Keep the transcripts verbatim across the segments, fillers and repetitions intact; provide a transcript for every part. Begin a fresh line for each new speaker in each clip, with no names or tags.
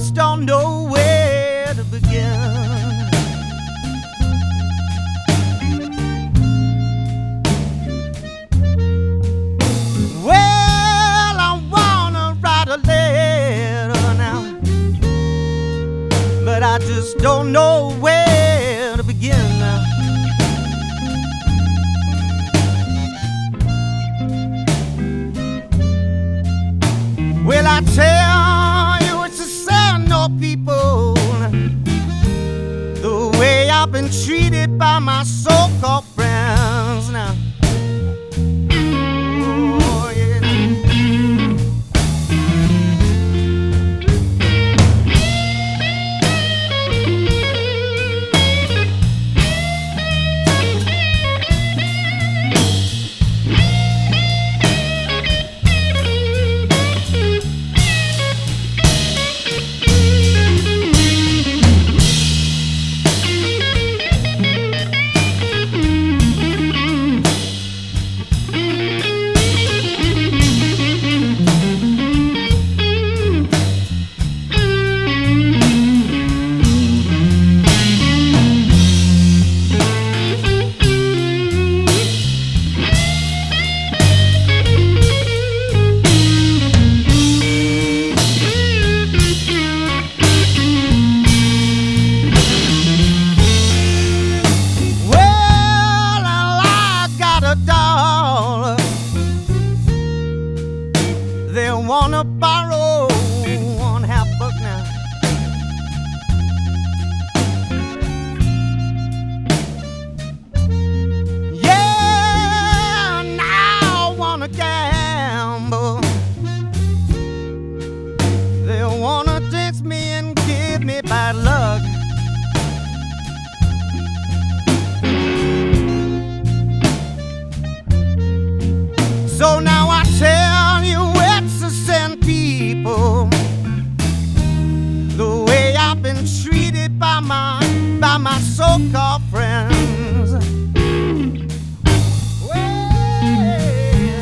just don't know where to begin. Well, I wanna write a letter now, but I just don't know where to begin now. Well, I tell you, it's a sad no people, the way I've been treated by my so-called friends now. Oh, yeah. They wanna borrow one half buck now. Yeah, now I wanna gamble. They wanna dance me and give me bad luck. So now I tell you, it's a sin, people, the way I've been treated by my by my so-called friends. Well,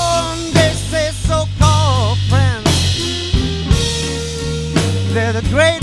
they're the great